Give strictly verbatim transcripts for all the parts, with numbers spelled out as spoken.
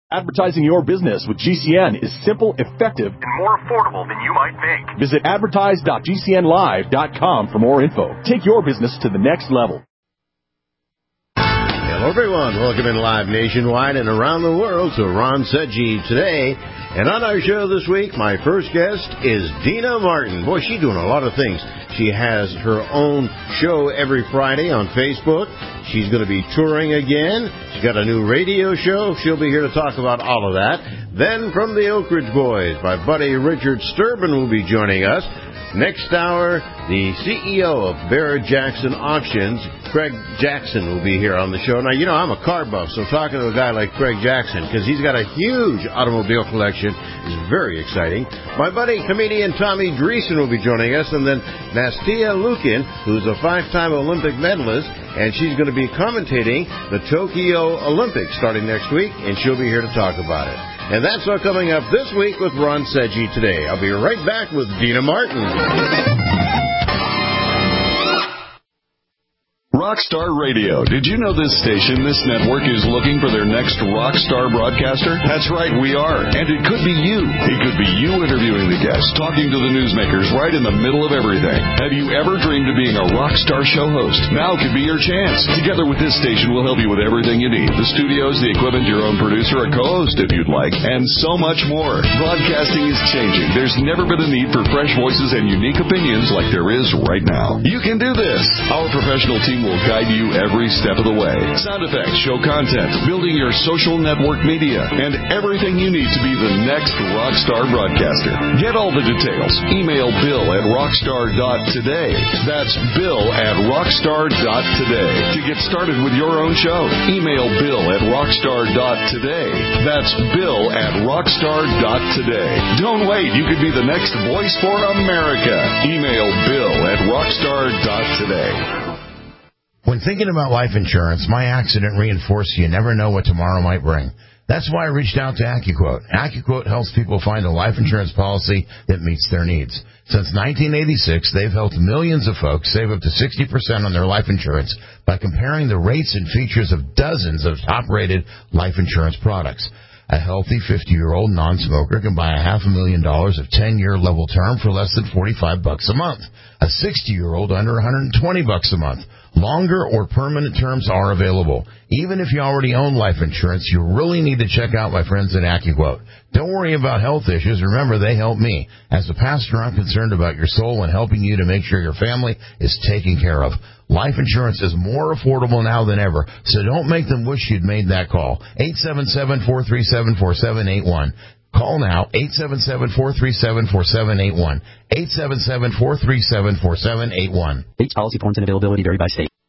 Advertising your business with G C N is simple, effective, and more affordable than you might think. Visit advertise dot g c n live dot com for more info. Take your business to the next level. Hello, everyone. Welcome in live nationwide and around the world to Ron Seggi Today. And on our show this week, my first guest is Deana Martin. Boy, she's doing a lot of things. She has her own show every Friday on Facebook. She's going to be touring again. She's got a new radio show. She'll be here to talk about all of that. Then from the Oak Ridge Boys, my buddy Richard Sturban will be joining us. Next hour, the C E O of Barrett Jackson Auctions, Craig Jackson, will be here on the show. Now, you know, I'm a car buff, so talking to a guy like Craig Jackson, because he's got a huge automobile collection, is very exciting. My buddy, comedian Tommy Dreesen will be joining us, and then Nastia Lukin, who's a five-time Olympic medalist, and she's going to be commentating the Tokyo Olympics starting next week, and she'll be here to talk about it. And that's all coming up this week with Ron Seggi Today. I'll be right back with Deana Martin. Rockstar Radio. Did you know this station, this network, is looking for their next rockstar broadcaster? That's right, we are. And it could be you. It could be you interviewing the guests, talking to the newsmakers right in the middle of everything. Have you ever dreamed of being a rockstar show host? Now could be your chance. Together with this station, we'll help you with everything you need. The studios, the equipment, your own producer, a co-host if you'd like, and so much more. Broadcasting is changing. There's never been a need for fresh voices and unique opinions like there is right now. You can do this. Our professional team will guide you every step of the way. Sound effects, show content, building your social network media, and everything you need to be the next rockstar broadcaster. Get all the details. Email Bill at rockstar dot today. That's Bill at rockstar dot today. To get started with your own show, email Bill at rockstar dot today. That's Bill at rockstar dot today. Don't wait. You could be the next voice for America. Email Bill at rockstar dot today. When thinking about life insurance, my accident reinforced you never know what tomorrow might bring. That's why I reached out to AccuQuote. AccuQuote helps people find a life insurance policy that meets their needs. Since nineteen eighty-six, they've helped millions of folks save up to sixty percent on their life insurance by comparing the rates and features of dozens of top-rated life insurance products. A healthy fifty-year-old non-smoker can buy a half a million dollars of ten-year level term for less than forty-five bucks a month. A sixty-year-old under one hundred twenty bucks a month. Longer or permanent terms are available. Even if you already own life insurance, you really need to check out my friends at AccuQuote. Don't worry about health issues. Remember, they help me. As a pastor, I'm concerned about your soul and helping you to make sure your family is taken care of. Life insurance is more affordable now than ever, so don't make them wish you'd made that call. eight seven seven, four three seven, four seven eight one. Call now, eight seven seven, four three seven, four seven eight one. eight seven seven, four three seven, four seven eight one. Rates, policy forms, and availability vary by state.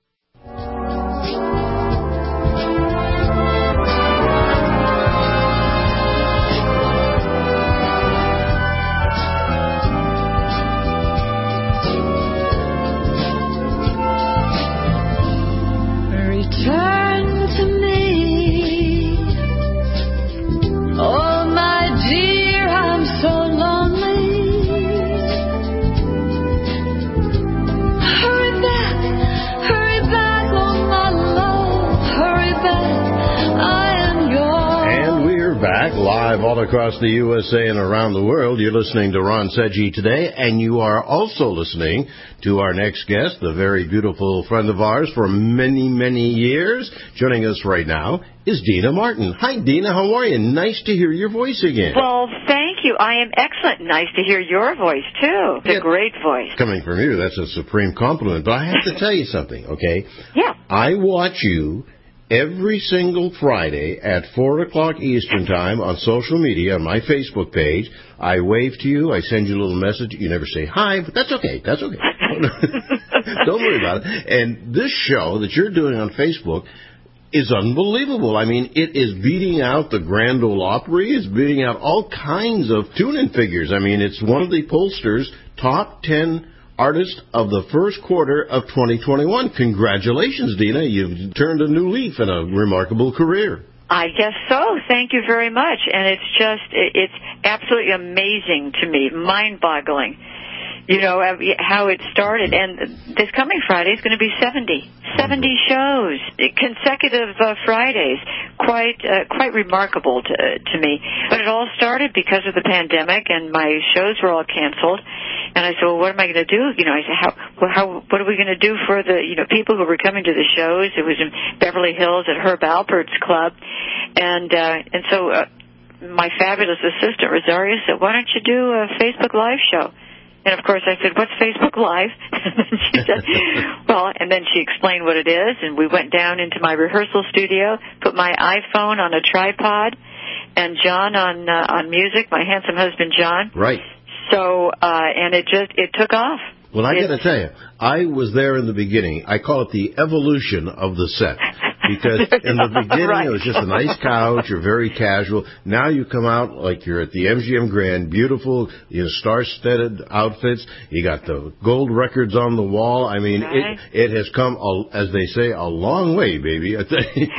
Live all across the U S A and around the world, you're listening to Ron Seggi Today, and you are also listening to our next guest, the very beautiful friend of ours for many, many years. Joining us right now is Deana Martin. Hi, Deana. How are you? Nice to hear your voice again. Well, thank you. I am excellent. Nice to hear your voice, too. It's yeah. a great voice. Coming from you, that's a supreme compliment. But I have to tell you something, okay? Yeah. I watch you every single Friday at four o'clock Eastern Time on social media, on my Facebook page. I wave to you. I send you a little message. You never say hi, but that's okay. That's okay. Don't worry about it. And this show that you're doing on Facebook is unbelievable. I mean, it is beating out the Grand Ole Opry. It's beating out all kinds of tune-in figures. I mean, it's one of the pollsters' top ten artist of the first quarter of twenty twenty-one. Congratulations, Deana. You've turned a new leaf in a remarkable career. I guess so. Thank you very much. And it's just, it's absolutely amazing to me, mind-boggling, you know, how it started. And this coming Friday is going to be seventy. seventy shows, consecutive uh, Fridays, quite uh, quite remarkable to, to me. But it all started because of the pandemic, and my shows were all canceled. And I said, well, what am I going to do? You know, I said, how, well, how, what are we going to do for the, you know, people who were coming to the shows? It was in Beverly Hills at Herb Alpert's club. And, uh, and so, uh, my fabulous assistant, Rosario, said, why don't you do a Facebook Live show? And, of course, I said, what's Facebook Live? And then she said, well, and then she explained what it is, and we went down into my rehearsal studio, put my iPhone on a tripod, and John on, uh, on music, my handsome husband, John. Right. So, uh, and it just, it took off. Well, I it, got to tell you, I was there in the beginning. I call it the evolution of the set. Because in the beginning, right. It was just a nice couch. You're very casual. Now you come out like you're at the M G M Grand, beautiful, you know, star-studded outfits. You got the gold records on the wall. I mean, right. it it has come, a, as they say, a long way, baby. it's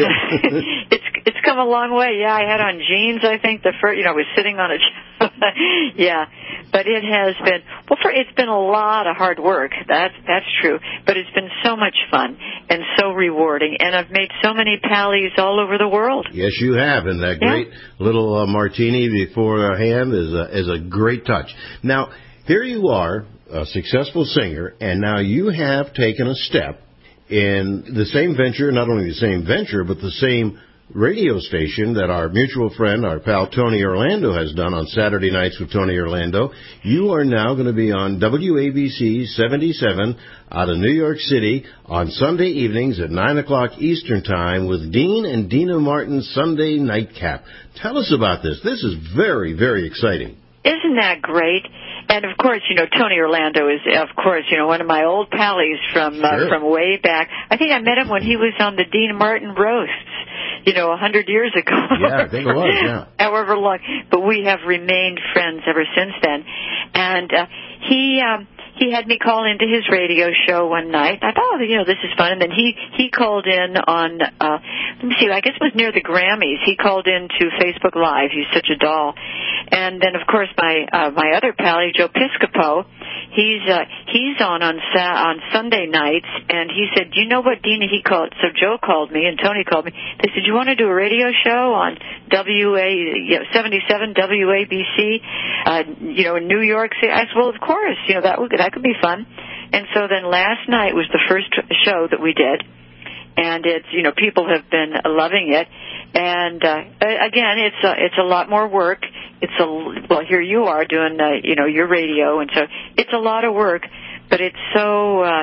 it's come a long way. Yeah, I had on jeans. I think the first, you know, I was sitting on a, yeah. But it has been, well, for, it's been a lot of hard work. That's, that's true. But it's been so much fun and so rewarding. And I've made so many pallies all over the world. Yes, you have. And that yeah. great little uh, martini beforehand is a, is a great touch. Now, here you are, a successful singer, and now you have taken a step in the same venture, not only the same venture, but the same radio station that our mutual friend, our pal Tony Orlando, has done on Saturday nights with Tony Orlando. You are now going to be on W A B C seventy-seven out of New York City on Sunday evenings at nine o'clock Eastern Time with Dean and Dina Martin's Sunday Nightcap. Tell us about this. This is very, very exciting. Isn't that great? And, of course, you know, Tony Orlando is, of course, you know, one of my old pallies from sure. uh, from way back. I think I met him when he was on the Dean Martin roasts, you know, a hundred years ago. Yeah, I think it was, yeah. However long. But we have remained friends ever since then. And uh, he... Um, He had me call into his radio show one night. I thought, oh, you know, this is fun. And then he, he called in on, uh, let me see, I guess it was near the Grammys. He called in to Facebook Live. He's such a doll. And then, of course, my, uh, my other pal, Joe Piscopo, he's, uh, he's on on, Sa- on Sunday nights. And he said, you know what, Dina, he called, so Joe called me and Tony called me. They said, you want to do a radio show on W A, you know, seventy-seven W A B C, uh, you know, in New York City? I said, well, of course, you know, that would, that could be fun. And so then last night was the first show that we did, and it's, you know, people have been loving it. And uh, again, it's a, it's a lot more work. It's a, well, here you are doing, uh, you know, your radio, and so it's a lot of work, but it's so, uh,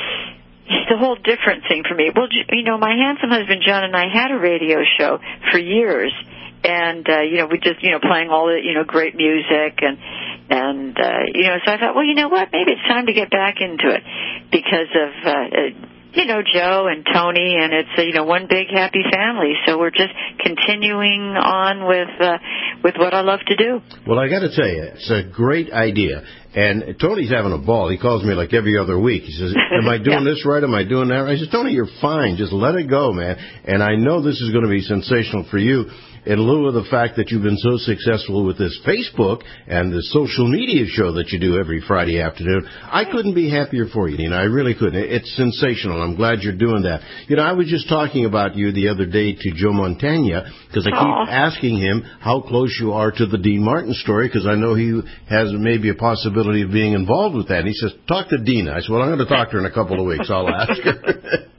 it's a whole different thing for me. Well, you know, my handsome husband John and I had a radio show for years, and uh, you know, we just, you know, playing all the, you know, great music and. And, uh, you know, so I thought, well, you know what, maybe it's time to get back into it because of, uh, uh, you know, Joe and Tony, and it's, uh, you know, one big happy family. So we're just continuing on with, uh, with what I love to do. Well, I got to tell you, it's a great idea. And Tony's having a ball. He calls me like every other week. He says, am I doing yeah. this right? Am I doing that right? I said, Tony, you're fine. Just let it go, man. And I know this is going to be sensational for you. In lieu of the fact that you've been so successful with this Facebook and the social media show that you do every Friday afternoon, I couldn't be happier for you, Nina. I really couldn't. It's sensational. I'm glad you're doing that. You know, I was just talking about you the other day to Joe Montana because I keep Aww. asking him how close you are to the Dean Martin story because I know he has maybe a possibility of being involved with that. And he says, talk to Dina. I said, well, I'm going to talk to her in a couple of weeks. I'll ask her.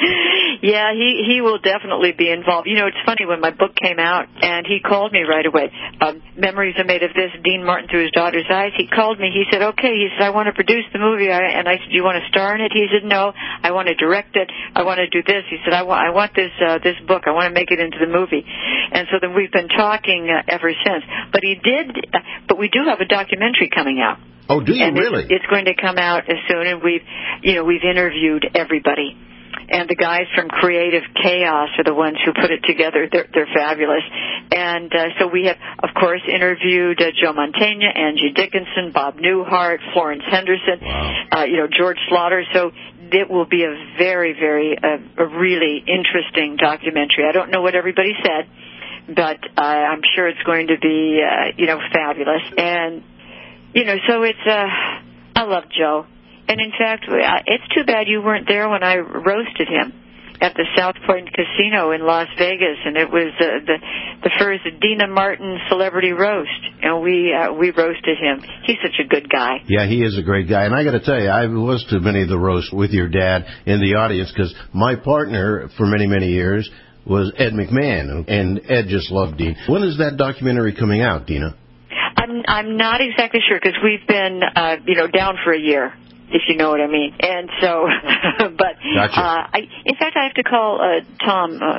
Yeah, he, he will definitely be involved. You know, it's funny, when my book came out, and he called me right away, um, Memories Are Made of This, Dean Martin Through His Daughter's Eyes, he called me, he said, okay, he said, I want to produce the movie, I, and I said, do you want to star in it? He said, no, I want to direct it, I want to do this. He said, I want, I want this, uh, this book, I want to make it into the movie. And so then we've been talking uh, ever since. But he did, uh, but we do have a documentary coming out. Oh, do you and really? It's, it's going to come out as soon, and we've, you know, we've interviewed everybody. And the guys from Creative Chaos are the ones who put it together. They're, they're fabulous. And uh, so we have, of course, interviewed uh, Joe Montana, Angie Dickinson, Bob Newhart, Florence Henderson, wow. uh, you know, George Slaughter. So it will be a very, very, uh, a really interesting documentary. I don't know what everybody said, but uh, I'm sure it's going to be, uh, you know, fabulous. And, you know, so it's, uh, I love Joe. And, in fact, it's too bad you weren't there when I roasted him. at the South Point Casino in Las Vegas, and it was uh, the the first Dina Martin celebrity roast, and we uh, we roasted him. He's such a good guy. Yeah, he is a great guy, and I got to tell you, I was to many of the roasts with your dad in the audience because my partner for many many years was Ed McMahon, and Ed just loved Dean. When is that documentary coming out, Dina? I'm I'm not exactly sure because we've been uh, you know down for a year, if you know what I mean. And so, but gotcha. uh, I, in fact, I have to call uh, Tom uh,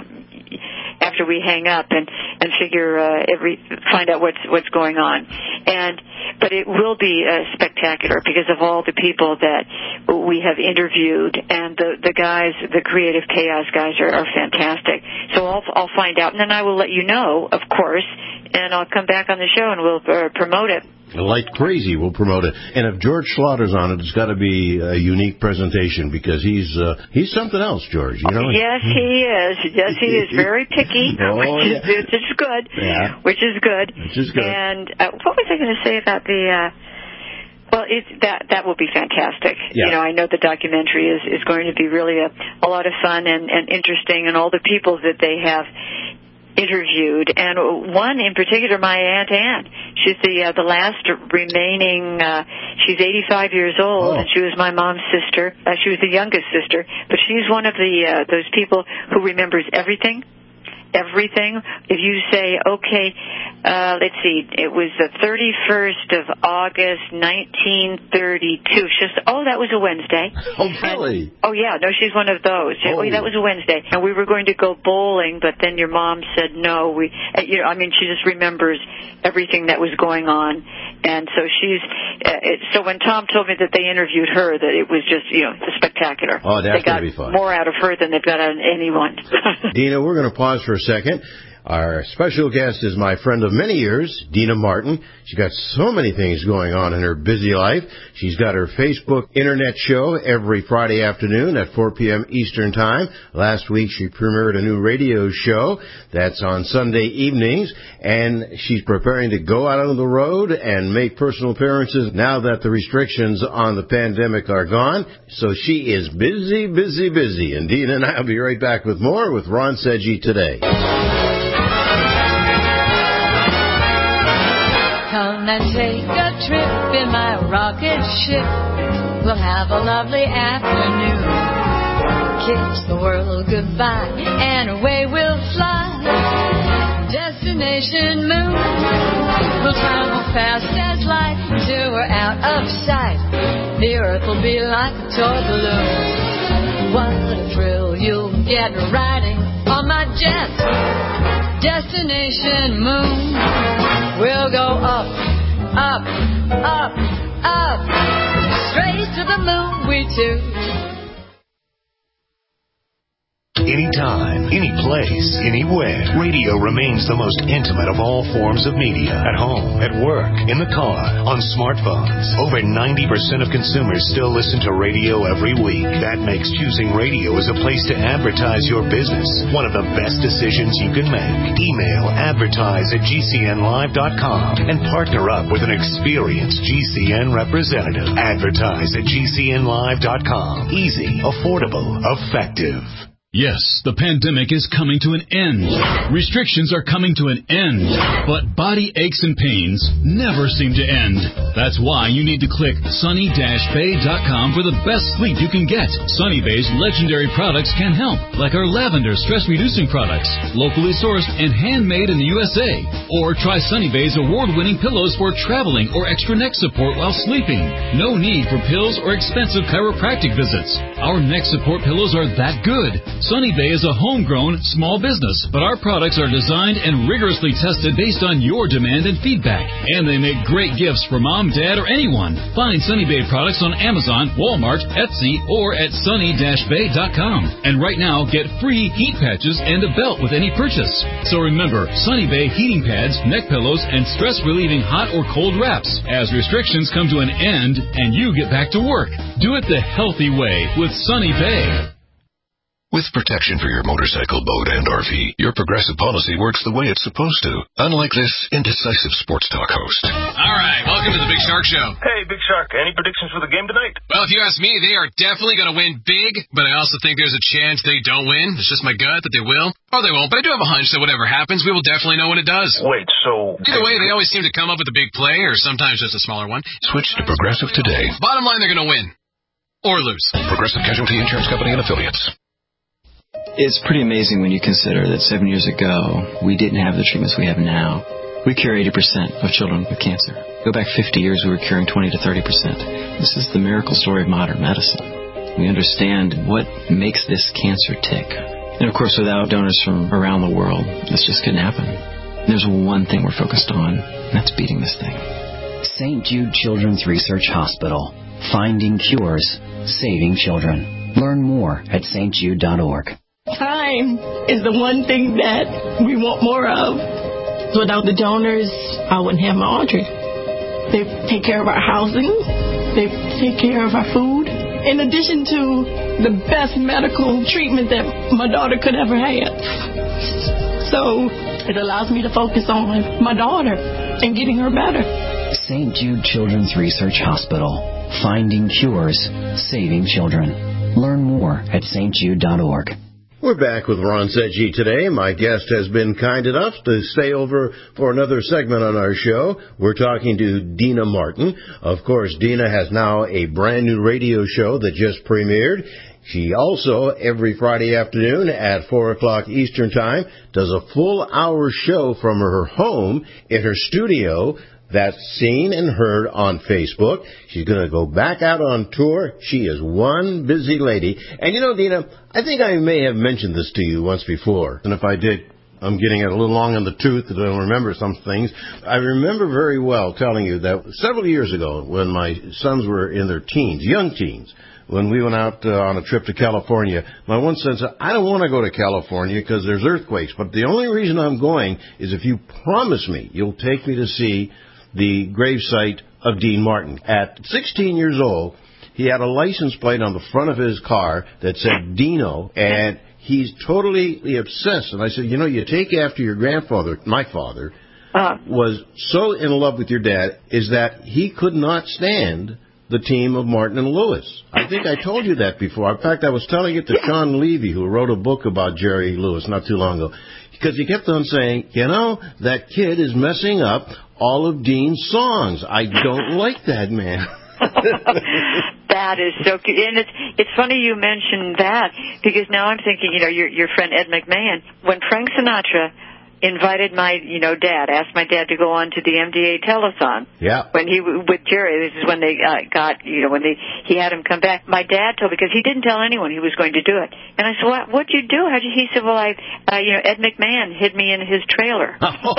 after we hang up and and figure uh, every find out what's what's going on. And but it will be uh, spectacular because of all the people that we have interviewed, and the the guys, the Creative Chaos guys, are, are fantastic. So I'll I'll find out, and then I will let you know, of course, and I'll come back on the show and we'll uh, promote it. Like crazy, we'll promote it. And if George Slaughter's on it, it's got to be a unique presentation because he's uh, he's something else, George. You know? Yes, he is. Yes, he is very picky, oh, which, yeah. is, which is good. Yeah. Which is good. Which is good. And uh, what was I going to say about the? Uh, well, it's, that that will be fantastic. Yeah. You know, I know the documentary is is going to be really a, a lot of fun and, and interesting, and all the people that they have interviewed, and one in particular, my Aunt Ann. She's the uh, the last remaining. Uh, she's eighty-five years old, oh. and she was my mom's sister. Uh, she was the youngest sister, but she's one of the uh, those people who remembers everything. Everything. If you say, okay, uh, let's see, it was the thirty-first of August, nineteen thirty-two. She's, oh, that was a Wednesday. Oh, really? And, oh, yeah, no, she's one of those. Oh. oh, that was a Wednesday. And we were going to go bowling, but then your mom said no. We, uh, you know, I mean, she just remembers everything that was going on. And so she's, uh, it, so when Tom told me that they interviewed her, that it was just, you know, spectacular. Oh, that's going to be fun. More out of her than they've got out of anyone. Dina, we're going to pause for a second. Our special guest is my friend of many years, Dina Martin. She's got so many things going on in her busy life. She's got her Facebook internet show every Friday afternoon at four p.m. Eastern Time. Last week she premiered a new radio show that's on Sunday evenings, and she's preparing to go out on the road and make personal appearances now that the restrictions on the pandemic are gone. So she is busy, busy, busy. And Dina and I will be right back with more with Ron Seggi today. Come and take a trip in my rocket ship. We'll have a lovely afternoon. Kiss the world goodbye and away we'll fly. Destination moon. We'll travel fast as light until we're out of sight. The earth will be like a toy balloon. What a thrill you'll get riding on my jet. Destination moon. We'll go up, up, up, up, straight to the moon we two. Anytime, any place, anywhere. Radio remains the most intimate of all forms of media. At home, at work, in the car, on smartphones. Over ninety percent of consumers still listen to radio every week. That makes choosing radio as a place to advertise your business one of the best decisions you can make. Email advertise at G C N live dot com and partner up with an experienced G C N representative. Advertise at G C N live dot com. Easy, affordable, effective. Yes, the pandemic is coming to an end. Restrictions are coming to an end. But body aches and pains never seem to end. That's why you need to click sunny dash bay dot com for the best sleep you can get. Sunny Bay's legendary products can help, like our lavender stress-reducing products, locally sourced and handmade in the U S A. Or try Sunny Bay's award-winning pillows for traveling or extra neck support while sleeping. No need for pills or expensive chiropractic visits. Our neck support pillows are that good. Sunny Bay is a homegrown small business, but our products are designed and rigorously tested based on your demand and feedback. And they make great gifts for mom, dad, or anyone. Find Sunny Bay products on Amazon, Walmart, Etsy, or at sunny dash bay dot com. And right now, get free heat patches and a belt with any purchase. So remember, Sunny Bay heating pads, neck pillows, and stress-relieving hot or cold wraps as restrictions come to an end and you get back to work. Do it the healthy way with Sunny Bay. With protection for your motorcycle, boat, and R V, your Progressive policy works the way it's supposed to, unlike this indecisive sports talk host. All right, welcome to the Big Shark Show. Hey, Big Shark, any predictions for the game tonight? Well, if you ask me, they are definitely going to win big, but I also think there's a chance they don't win. It's just my gut that they will, or they won't, but I do have a hunch that whatever happens, we will definitely know when it does. Wait, so... Either way, they always seem to come up with a big play, or sometimes just a smaller one. Switch to Progressive today. Bottom line, they're going to win. Or lose. Progressive Casualty Insurance Company and Affiliates. It's pretty amazing when you consider that seven years ago, we didn't have the treatments we have now. We cure eighty percent of children with cancer. Go back fifty years, we were curing twenty to thirty percent. This is the miracle story of modern medicine. We understand what makes this cancer tick. And of course, without donors from around the world, this just couldn't happen. There's one thing we're focused on, and that's beating this thing. Saint Jude Children's Research Hospital. Finding cures, saving children. Learn more at s t jude dot org. Time is the one thing that we want more of. Without the donors, I wouldn't have my Audrey. They take care of our housing. They take care of our food. In addition to the best medical treatment that my daughter could ever have. So it allows me to focus on my daughter and getting her better. Saint Jude Children's Research Hospital. Finding cures, saving children. Learn more at s t jude dot org. We're back with Ron Sedgey today. My guest has been kind enough to stay over for another segment on our show. We're talking to Deana Martin. Of course, Deana has now a brand new radio show that just premiered. She also, every Friday afternoon at four o'clock Eastern Time, does a full hour show from her home in her studio. That's seen and heard on Facebook. She's going to go back out on tour. She is one busy lady. And you know, Deana, I think I may have mentioned this to you once before. And if I did, I'm getting it a little long in the tooth and I don't remember some things. I remember very well telling you that several years ago when my sons were in their teens, young teens, when we went out uh, on a trip to California, my one son said, I don't want to go to California because there's earthquakes. But the only reason I'm going is if you promise me you'll take me to see the gravesite of Dean Martin. At sixteen years old, he had a license plate on the front of his car that said Dino, and he's totally obsessed. And I said, you know, you take after your grandfather, my father, uh, was so in love with your dad, is that he could not stand the team of Martin and Lewis. I think I told you that before. In fact, I was telling it to Sean Levy, who wrote a book about Jerry Lewis not too long ago. Because he kept on saying, you know, that kid is messing up all of Dean's songs. I don't like that man. That is so cute. And it's it's funny you mentioned that, because now I'm thinking, you know, your your friend Ed McMahon, when Frank Sinatra invited my, you know, dad, asked my dad to go on to the M D A telethon. Yeah. When he, with Jerry, this is when they uh, got, you know, when they, he had him come back. My dad told, because he didn't tell anyone he was going to do it. And I said, what, what'd you do? How'd you, he said, well, I, uh, you know, Ed McMahon hid me in his trailer.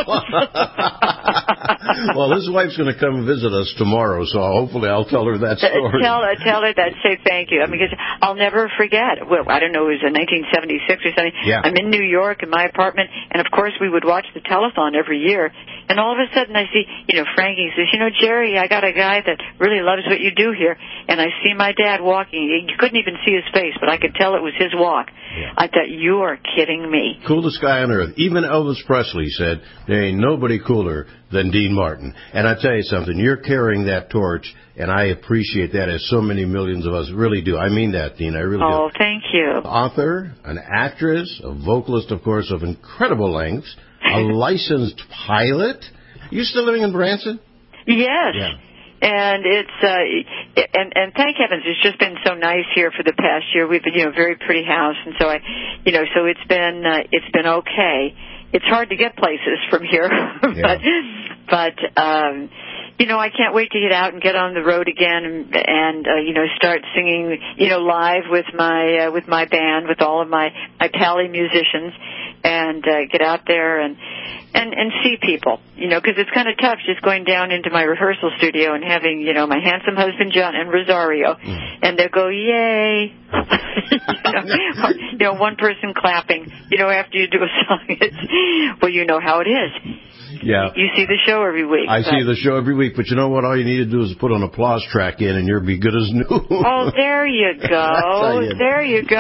Well, his wife's going to come visit us tomorrow, so hopefully I'll tell her that story. Tell, uh, tell her that, say thank you. I mean, because I'll never forget. Well, I don't know, it was in nineteen seventy-six or something. Yeah. I'm in New York in my apartment, and of course we would watch the telethon every year. And all of a sudden I see, you know, Frankie says, you know, Jerry, I got a guy that really loves what you do here. And I see my dad walking. You couldn't even see his face, but I could tell it was his walk. Yeah. I thought, you are kidding me. Coolest guy on earth. Even Elvis Presley said, there ain't nobody cooler than Dean Martin. And I tell you something, you're carrying that torch, and I appreciate that, as so many millions of us really do. I mean that, Dean, I really oh, do. Oh, thank you. Author, an actress, a vocalist, of course, of incredible lengths, a licensed pilot. You still living in Branson? Yes. Yeah. And it's uh, and and thank heavens, it's just been so nice here for the past year. We've been, you know, very pretty house, and so I, you know, so it's been uh, it's been okay. It's hard to get places from here, but but um, you know, I can't wait to get out and get on the road again, and, and uh, you know, start singing, you know, live with my uh, with my band, with all of my my pally musicians, and uh, get out there and. And, and see people, you know, because it's kind of tough just going down into my rehearsal studio and having, you know, my handsome husband, John, and Rosario, mm. and they'll go, yay, you, know, or, you know, one person clapping, you know, after you do a song. It's, well, you know how it is. Yeah. You see the show every week. I but... see the show every week, but you know what? All you need to do is put an applause track in, and you'll be good as new. Oh, there you go. you. There you go.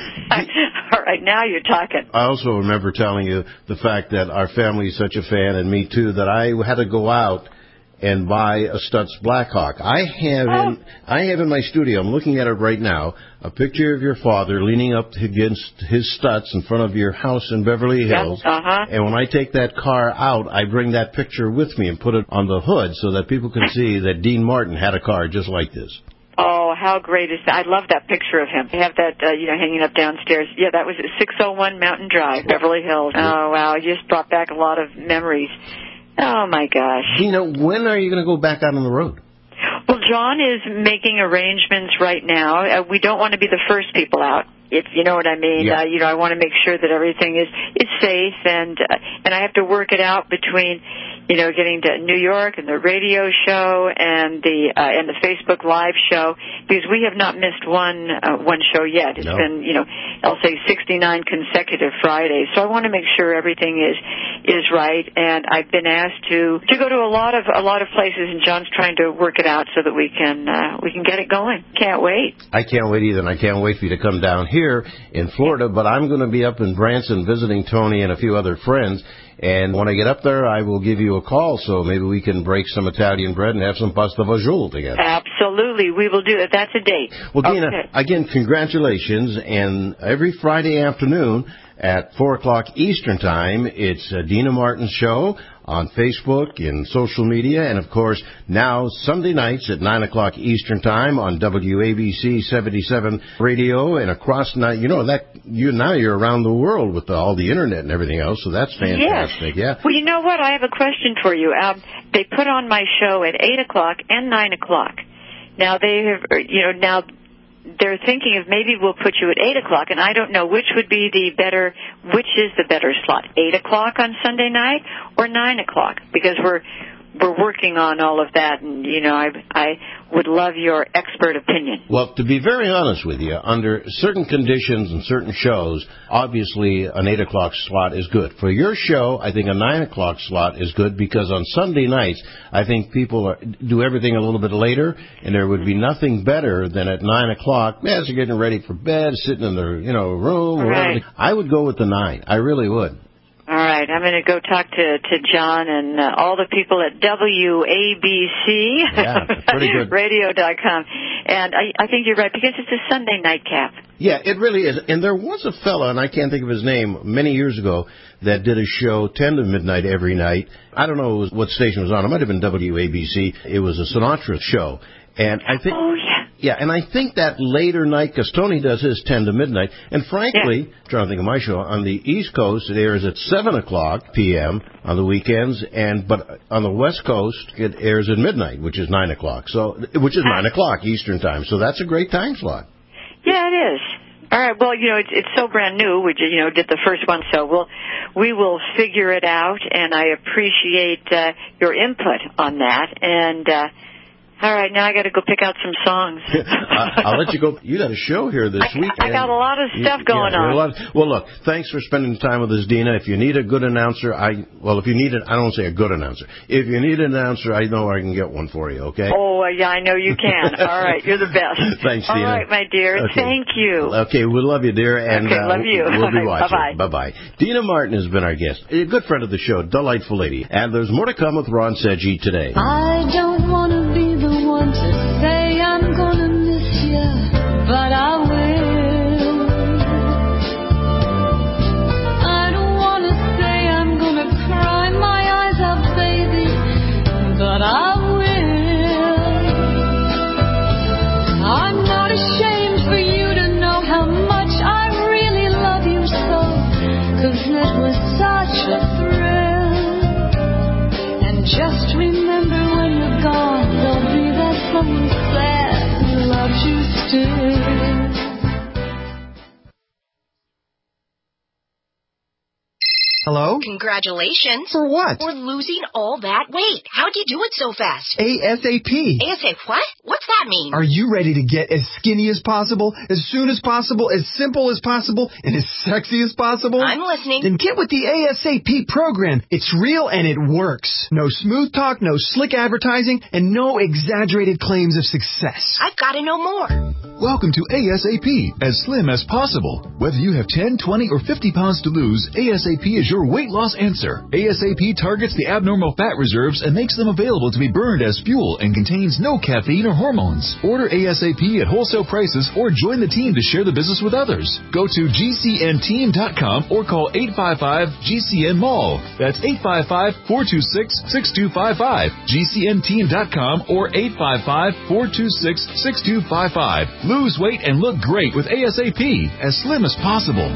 All right, now you're talking. I also remember telling you the fact that our family is such a fan, and me too, that I had to go out and buy a Stutz Blackhawk. I have oh. in I have in my studio, I'm looking at it right now, a picture of your father leaning up against his Stutz in front of your house in Beverly Hills. Yep, uh-huh. And when I take that car out, I bring that picture with me and put it on the hood so that people can see that Dean Martin had a car just like this. Oh, how great is that? I love that picture of him. I have that, uh, you know, hanging up downstairs. Yeah, that was at six oh one Mountain Drive, Beverly Hills. Oh, wow, you just brought back a lot of memories. Oh, my gosh. Dina, when are you going to go back out on the road? Well, John is making arrangements right now. Uh, we don't want to be the first people out, if you know what I mean. Yeah. Uh, you know, I want to make sure that everything is, is safe, and uh, and I have to work it out between, you know, getting to New York and the radio show and the uh, and the Facebook Live show, because we have not missed one uh, one show yet. It's no. been, you know, I'll say sixty-nine consecutive Fridays. So I want to make sure everything is is right, and I've been asked to to go to a lot of a lot of places, and John's trying to work it out so that we can uh, we can get it going. Can't wait. I can't wait either, and I can't wait for you to come down here in Florida, but I'm going to be up in Branson visiting Tony and a few other friends, and when I get up there, I will give you a call, so maybe we can break some Italian bread and have some pasta fagioli together. Absolutely, we will do it. That's a date. Well, Dina, okay. Again, congratulations, and every Friday afternoon at four o'clock Eastern Time, it's a Dina Martin Show on Facebook and social media, and of course now Sunday nights at nine o'clock Eastern Time on W A B C seventy-seven Radio, and across now, you know that you now you're around the world with the, all the internet and everything else, so that's fantastic. Yes. Yeah. Well, you know what? I have a question for you. Um, they put on my show at eight o'clock and nine o'clock. Now they have, you know, now. They're thinking of maybe we'll put you at eight o'clock, and I don't know which would be the better, which is the better slot, eight o'clock on Sunday night or nine o'clock, because we're we're working on all of that, and, you know, I, I would love your expert opinion. Well, to be very honest with you, under certain conditions and certain shows, obviously an eight o'clock slot is good. For your show, I think a nine o'clock slot is good, because on Sunday nights, I think people are, do everything a little bit later, and there would be nothing better than at nine o'clock, as they're getting ready for bed, sitting in their, you know, room, or right. whatever. I would go with the nine. I really would. All right, I'm going to go talk to, to John and uh, all the people at W A B C yeah, pretty good. radio dot com. And I, I think you're right, because it's a Sunday nightcap. Yeah, it really is. And there was a fella, and I can't think of his name, many years ago, that did a show ten to midnight every night. I don't know what station it was on. It might have been W A B C. It was a Sinatra show. And I think, oh, yeah. Yeah, and I think that later night, because Tony does his ten to midnight, and frankly, yeah. trying to think of my show, on the East Coast, it airs at seven o'clock p.m. on the weekends, and but on the West Coast, it airs at midnight, which is nine o'clock, so which is nine o'clock Eastern Time, so that's a great time slot. Yeah, it is. All right, well, you know, it's, it's so brand new. We, you know, did the first one, so we'll, we will figure it out, and I appreciate uh, your input on that, and... Uh, All right, now I got to go pick out some songs. I'll let you go. You got a show here this I, week. I got a lot of stuff you, going yeah, on. Lot of, well, look, thanks for spending time with us, Dina. If you need a good announcer, I well, if you need it, I don't say a good announcer. If you need an announcer, I know I can get one for you. Okay? Oh, yeah, I know you can. All right, you're the best. Thanks, Dina. All right, my dear. Okay. Thank you. Okay, we love you, dear, and okay, uh, love you. we'll be right, watching. Bye bye. Bye bye. Dina Martin has been our guest, a good friend of the show, delightful lady, and there's more to come with Ron Sedgwick today. I don't want to be the one to say I'm gonna miss you, but I will. I don't want to say I'm gonna cry my eyes out, baby, but I will. I'm not ashamed for you to know how much I really love you so, 'cause it was such a thrill. And just remember, when you're gone, there'll be that someone sad who loves you still. Hello? Congratulations. For what? For losing all that weight. How'd you do it so fast? ASAP. ASAP what? What's that mean? Are you ready to get as skinny as possible, as soon as possible, as simple as possible, and as sexy as possible? I'm listening. Then get with the ASAP program. It's real and it works. No smooth talk, no slick advertising, and no exaggerated claims of success. I've got to know more. Welcome to ASAP, as slim as possible. Whether you have ten, twenty, or fifty pounds to lose, ASAP is your weight loss answer. ASAP targets the abnormal fat reserves and makes them available to be burned as fuel and contains no caffeine or hormones. Order ASAP at wholesale prices or join the team to share the business with others. Go to G C N team dot com or call eight five five G C N mall. That's eight five five, four two six, six two five five. G C N team dot com or eight five five, four two six, six two five five. Lose weight and look great with ASAP, as slim as possible.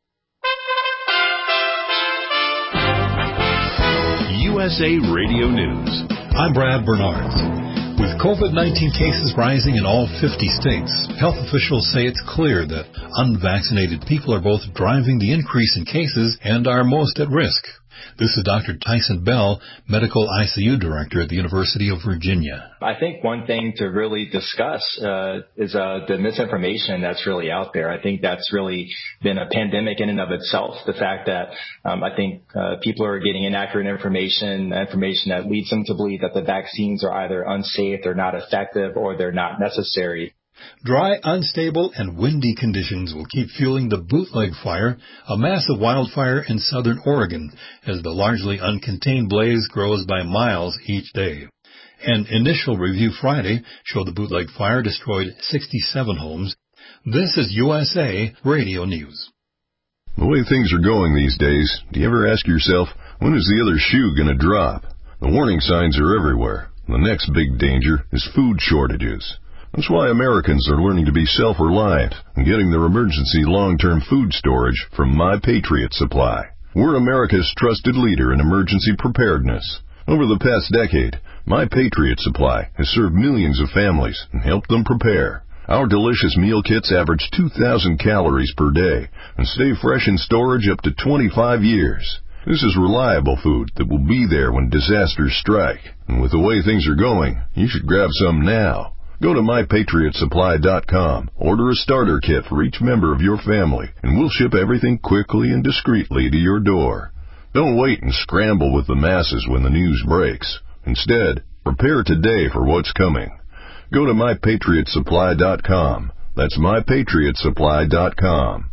U S A Radio News. I'm Brad Bernards. With COVID nineteen cases rising in all fifty states, health officials say it's clear that unvaccinated people are both driving the increase in cases and are most at risk. This is Doctor Tyson Bell, Medical I C U Director at the University of Virginia. I think one thing to really discuss uh, is uh, the misinformation that's really out there. I think that's really been a pandemic in and of itself. The fact that um, I think uh, people are getting inaccurate information, information that leads them to believe that the vaccines are either unsafe, they're not effective, or they're not necessary. Dry, unstable, and windy conditions will keep fueling the bootleg fire, a massive wildfire in southern Oregon, as the largely uncontained blaze grows by miles each day. An initial review Friday showed the bootleg fire destroyed sixty-seven homes. This is U S A Radio News. The way things are going these days, do you ever ask yourself, when is the other shoe going to drop? The warning signs are everywhere. The next big danger is food shortages. That's why Americans are learning to be self-reliant and getting their emergency long-term food storage from My Patriot Supply. We're America's trusted leader in emergency preparedness. Over the past decade, My Patriot Supply has served millions of families and helped them prepare. Our delicious meal kits average two thousand calories per day and stay fresh in storage up to twenty-five years. This is reliable food that will be there when disasters strike. And with the way things are going, you should grab some now. Go to my patriot supply dot com, order a starter kit for each member of your family, and we'll ship everything quickly and discreetly to your door. Don't wait and scramble with the masses when the news breaks. Instead, prepare today for what's coming. Go to my patriot supply dot com. That's my patriot supply dot com.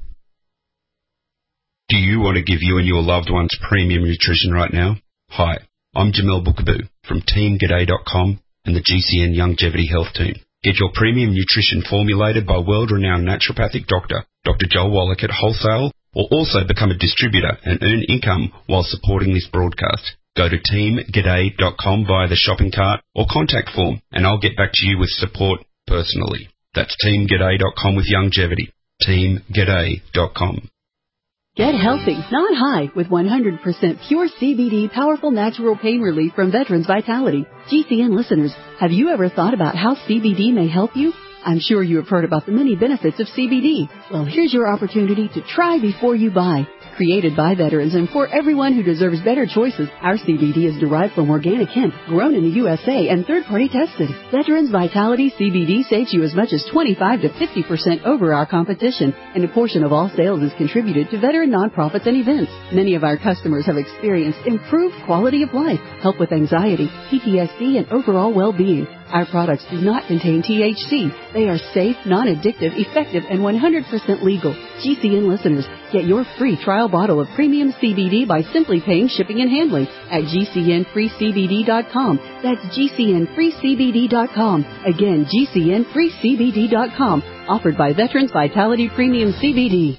Do you want to give you and your loved ones premium nutrition right now? Hi, I'm Jamel Bookaboo from team g'day dot com and the G C N Longevity Health Team. Get your premium nutrition formulated by world-renowned naturopathic doctor, Doctor Joel Wallach at wholesale, or also become a distributor and earn income while supporting this broadcast. Go to team g'day dot com via the shopping cart or contact form, and I'll get back to you with support personally. That's team g'day dot com with Longevity. team g'day dot com. Get healthy, not high, with one hundred percent pure C B D powerful natural pain relief from Veterans Vitality. G C N listeners, have you ever thought about how C B D may help you? I'm sure you have heard about the many benefits of C B D. Well, here's your opportunity to try before you buy. Created by veterans and for everyone who deserves better choices, our C B D is derived from organic hemp, grown in the U S A and third-party tested. Veterans Vitality C B D saves you as much as twenty-five to fifty percent over our competition, and a portion of all sales is contributed to veteran nonprofits and events. Many of our customers have experienced improved quality of life, help with anxiety, P T S D, and overall well-being. Our products do not contain T H C. They are safe, non-addictive, effective, and one hundred percent legal. G C N listeners, get your free trial bottle of premium C B D by simply paying shipping and handling at G C N free C B D dot com. That's G C N free C B D dot com. Again, G C N free C B D dot com. Offered by Veterans Vitality Premium C B D.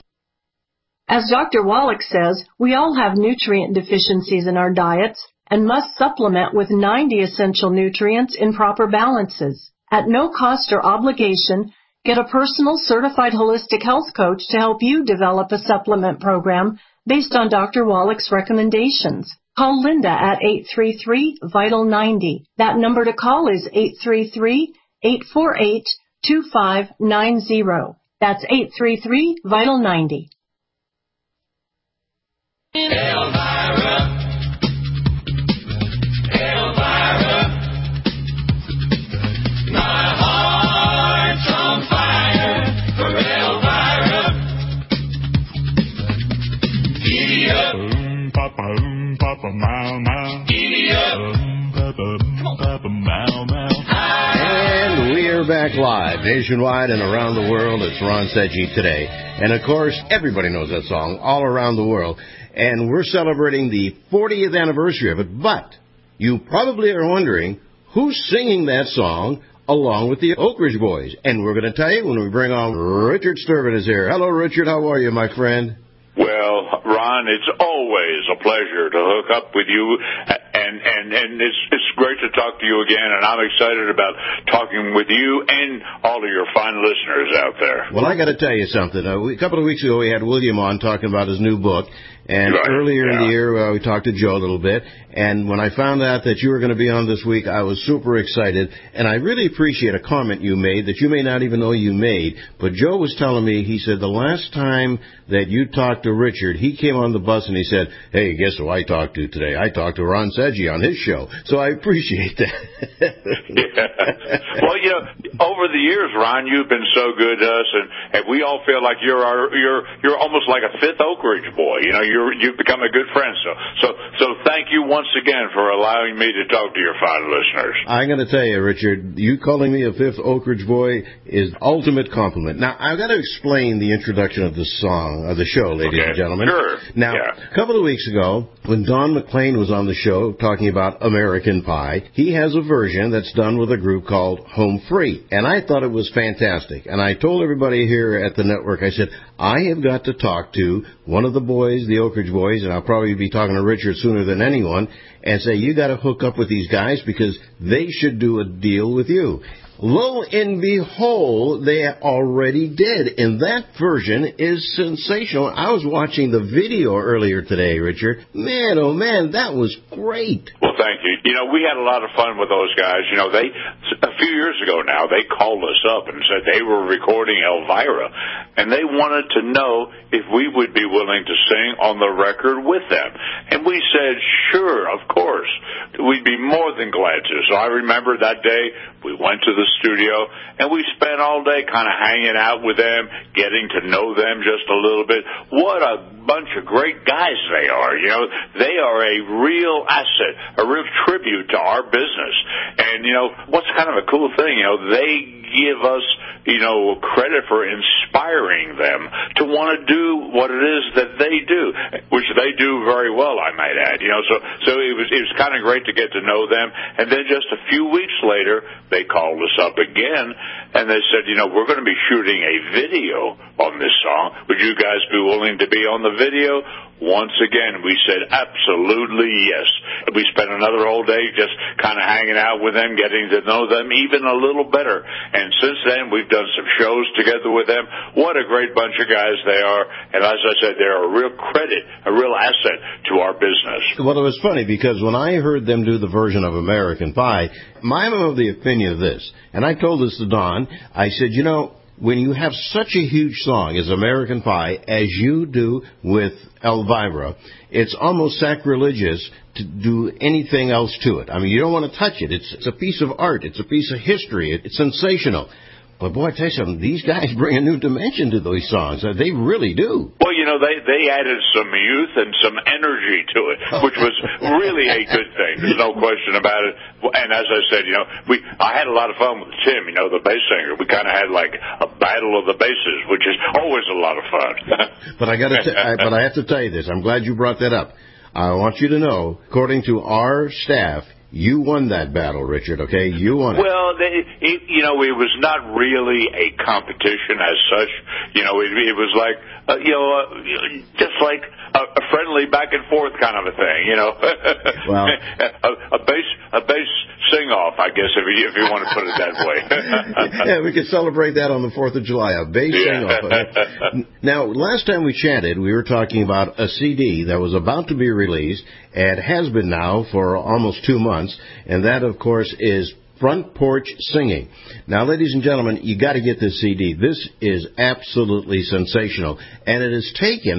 As Doctor Wallach says, we all have nutrient deficiencies in our diets and must supplement with ninety essential nutrients in proper balances. At no cost or obligation, get a personal certified holistic health coach to help you develop a supplement program based on Doctor Wallach's recommendations. Call Linda at eight three three, vital ninety. That number to call is eight three three, eight four eight, two five nine zero. That's eight three three, vital ninety. And we're back live nationwide and around the world. It's Ron Sedgy Today. And, of course, everybody knows that song all around the world. And we're celebrating the fortieth anniversary of it. But you probably are wondering who's singing that song along with the Oak Ridge Boys. And we're going to tell you when we bring on Richard Sturban is here. Hello, Richard. How are you, my friend? Well, Ron, it's always a pleasure to hook up with you, and and and it's it's great to talk to you again, and I'm excited about talking with you and all of your fine listeners out there. Well, I got to tell you something. Uh, we, a couple of weeks ago, we had William on talking about his new book, and right. earlier yeah. in the year, uh, we talked to Joe a little bit, and when I found out that you were going to be on this week, I was super excited, and I really appreciate a comment you made that you may not even know you made, but Joe was telling me, he said the last time that you talked to Richard, he came on the bus and he said, hey, guess who I talked to today? I talked to Ron Sedgy on his show, so I appreciate that. yeah. Well, you know, over the years, Ron, you've been so good to us, and, and we all feel like you're our, you're you're almost like a fifth Oak Ridge boy. You know, you're you've become a good friend. So so so thank you once again for allowing me to talk to your fine listeners. I'm going to tell you, Richard, you calling me a fifth Oak Ridge boy is ultimate compliment. Now, I've got to explain the introduction of this song, of the show, ladies okay. and gentlemen. Sure. Now, yeah. a couple of weeks ago, when Don McLean was on the show talking about American Pie, he has a version that's done with a group called Home Free. And I thought it was fantastic. And I told everybody here at the network, I said, I have got to talk to one of the boys, the Oak Ridge Boys, and I'll probably be talking to Richard sooner than anyone, and say, you got to hook up with these guys because they should do a deal with you. Lo and behold, they already did, and that version is sensational. I was watching the video earlier today, Richard. Man, oh man, that was great. Well, thank you. You know, we had a lot of fun with those guys. You know, they a few years ago now, they called us up and said they were recording Elvira, and they wanted to know if we would be willing to sing on the record with them. And we said, sure, of course. We'd be more than glad to. So I remember that day we went to the studio, and we spent all day kind of hanging out with them, getting to know them just a little bit. What a bunch of great guys they are. You know, they are a real asset, a real tribute to our business. And, you know, what's kind of a cool thing, you know, they give us, you know, credit for inspiring them to want to do what it is that they do, which they do very well, I might add. You know, so so it was it was kind of great to get to know them. And then just a few weeks later, they called us up again, and they said, you know, we're going to be shooting a video on this song. Would you guys be willing to be on the video? Once again, we said absolutely yes. We spent another whole day just kind of hanging out with them, getting to know them even a little better. And since then, we've done some shows together with them. What a great bunch of guys they are. And as I said, they're a real credit, a real asset to our business. Well, it was funny because when I heard them do the version of American Pie, I'm of the opinion of this. And I told this to Don. I said, you know, when you have such a huge song as American Pie, as you do with Elvira, it's almost sacrilegious to do anything else to it. I mean, you don't want to touch it. It's, it's a piece of art. It's a piece of history. It, it's sensational. But, boy, I tell you something, these guys bring a new dimension to those songs. They really do. Well, you know, they, they added some youth and some energy to it, which was really a good thing. There's no question about it. And as I said, you know, we I had a lot of fun with Tim, you know, the bass singer. We kind of had like a battle of the basses, which is always a lot of fun. But I got to, I, but I have to tell you this. I'm glad you brought that up. I want you to know, according to our staff, you won that battle, Richard, okay? You won it. Well, they, it, you know, it was not really a competition as such. You know, it, it was like, uh, you know, uh, just like a, a friendly back and forth kind of a thing, you know. Well, a, a bass, a bass sing-off, I guess, if you, if you want to put it that way. Yeah, we could celebrate that on the fourth of July, a bass yeah. sing-off. Now, last time we chatted, we were talking about a C D that was about to be released, and has been now for almost two months, and that, of course, is Front Porch Singing. Now, ladies and gentlemen, you got to get this C D. This is absolutely sensational, and it is taken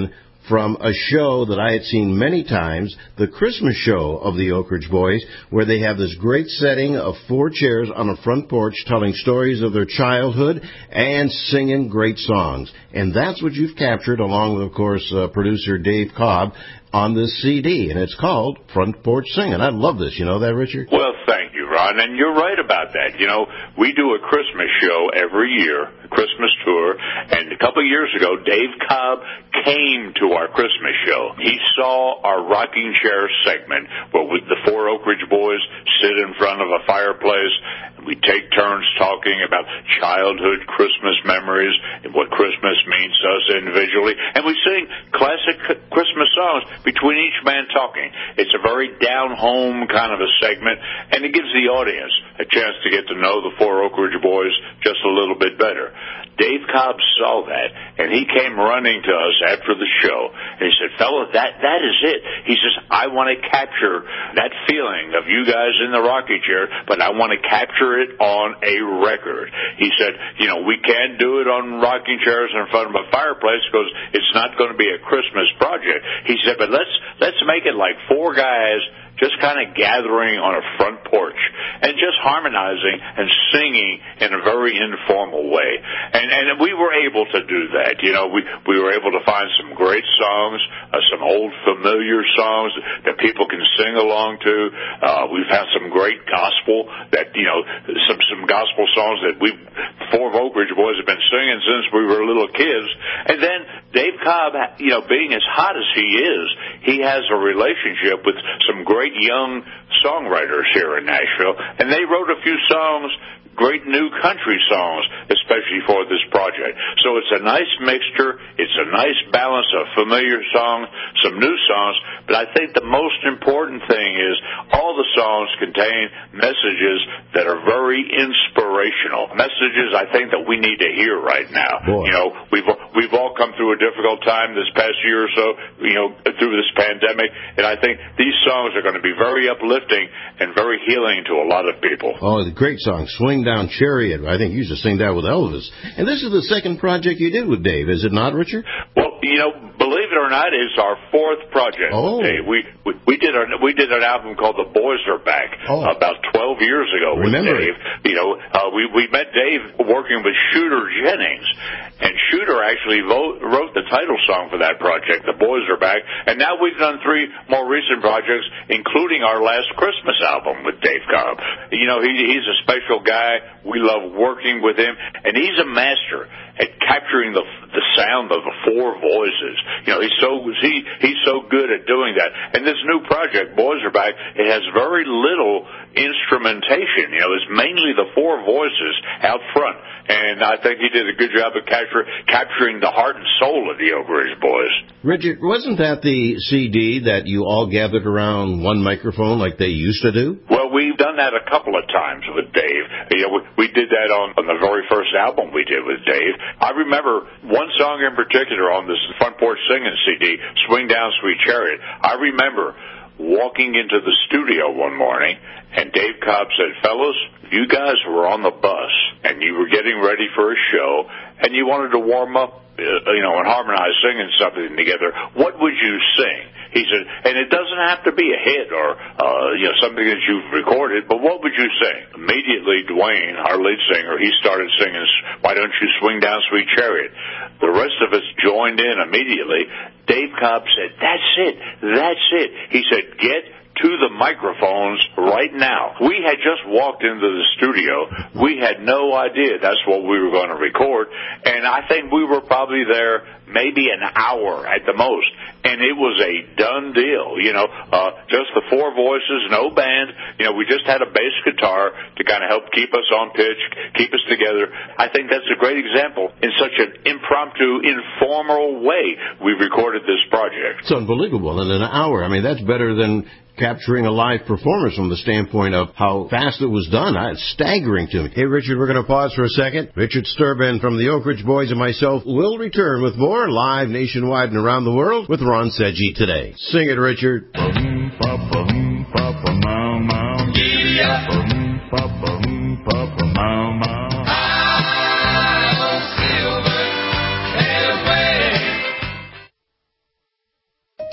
from a show that I had seen many times, the Christmas show of the Oak Ridge Boys, where they have this great setting of four chairs on a front porch telling stories of their childhood and singing great songs. And that's what you've captured, along with, of course, uh, producer Dave Cobb, on this C D, and it's called Front Porch Singing. I love this. You know that, Richard? Well, thank you, Ron, and you're right about that. You know, we do a Christmas show every year, a Christmas tour, and a couple of years ago, Dave Cobb came to our Christmas show. He saw our rocking chair segment, where with the four Oak Ridge Boys sit in front of a fireplace, and we take turns talking about childhood Christmas memories and what Christmas means to us individually, and we sing classic Christmas songs between each man talking. It's a very down-home kind of a segment, and it gives the audience a chance to get to know the four Oak Ridge Boys just a little bit better. Dave Cobb saw that, and he came running to us after the show, and he said, fella, that, that is it. He says, I want to capture that feeling of you guys in the rocking chair, but I want to capture it on a record. He said, you know, we can't do it on rocking chairs in front of a fireplace because it's not going to be a Christmas project. He said, but let's let's make it like four guys just kind of gathering on a front porch and just harmonizing and singing in a very informal way. And and we were able to do that. You know, we, we were able to find some great songs, uh, some old familiar songs that people can sing along to. Uh, we found some great gospel that, you know, some, some gospel songs that we, four Oak Ridge Boys have been singing since we were little kids. And then Dave Cobb, you know, being as hot as he is, he has a relationship with some great young songwriters here in Nashville, and they wrote a few songs, great new country songs, especially for this project. So it's a nice mixture. It's a nice balance of familiar songs, some new songs, but I think the most important thing is all the songs contain messages that are very inspirational, messages I think that we need to hear right now. Boy. You know, we've we've all come through a difficult time this past year or so, you know, through this pandemic, and I think these songs are going to be very uplifting and very healing to a lot of people. Oh, the great song, Swing Down Chariot. I think you used to sing that with Elvis. And this is the second project you did with Dave, is it not, Richard? Well, you know, believe it or not, it's our fourth project. Oh. Dave. We, we we did our we did an album called The Boys Are Back oh. about twelve years ago with Remember Dave. it. You know, uh, we we met Dave working with Shooter Jennings, and Shooter actually vote, wrote the title song for that project, The Boys Are Back. And now we've done three more recent projects, including our last Christmas album with Dave Cobb. You know, he, he's a special guy. We love working with him, and he's a master at capturing the the sound of the four voices. You know, he's so he he's so good at doing that. And this new project, Boys Are Back, it has very little instrumentation. You know, it's mainly the four voices out front. And I think he did a good job of capture, capturing the heart and soul of the Oak Ridge Boys. Richard, wasn't that the C D that you all gathered around one microphone like they used to do? Well, we've done that a couple of times with Dave. You know, we, we did that on, on the very first album we did with Dave. I remember one song in particular on this Front Porch Singing C D, Swing Down Sweet Chariot. I remember walking into the studio one morning, and Dave Cobb said, fellas, you guys were on the bus, and you were getting ready for a show, and you wanted to warm up, uh, you know, and harmonize singing something together. What would you sing? He said, and it doesn't have to be a hit or, uh, you know, something that you've recorded, but what would you sing? Immediately, Dwayne, our lead singer, he started singing, Why Don't You Swing Down Sweet Chariot? The rest of us joined in immediately. Dave Cobb said, that's it, that's it. He said, get to the microphones right now. We had just walked into the studio. We had no idea that's what we were going to record, and I think we were probably there maybe an hour at the most, and it was a done deal. You know, uh, just the four voices, no band. You know, we just had a bass guitar to kind of help keep us on pitch, keep us together. I think that's a great example. In such an impromptu, informal way, we recorded this project. It's unbelievable. In an hour, I mean, that's better than capturing a live performance from the standpoint of how fast it was done. It's staggering to me. Hey, Richard, we're going to pause for a second. Richard Sturban from the Oak Ridge Boys and myself will return with more live nationwide and around the world with Ron Sedgey today. Sing it, Richard.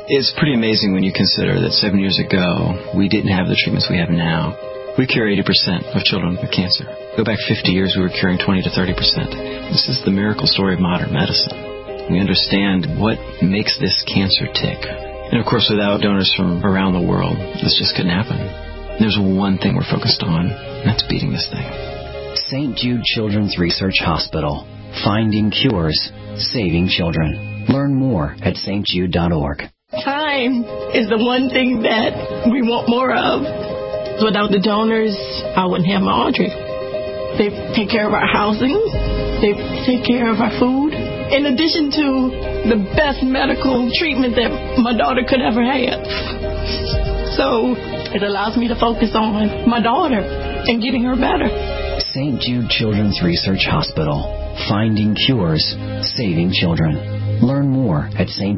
It's pretty amazing when you consider that seven years ago, we didn't have the treatments we have now. We cure eighty percent of children with cancer. Go back fifty years, we were curing twenty to thirty percent. This is the miracle story of modern medicine. We understand what makes this cancer tick. And of course, without donors from around the world, this just couldn't happen. There's one thing we're focused on, and that's beating this thing. Saint Jude Children's Research Hospital. Finding cures, saving children. Learn more at s t jude dot org. Time is the one thing that we want more of. Without the donors, I wouldn't have my Audrey. They take care of our housing. They take care of our food. In addition to the best medical treatment that my daughter could ever have. So it allows me to focus on my daughter and getting her better. Saint Jude Children's Research Hospital. Finding cures, saving children. Learn more at Saint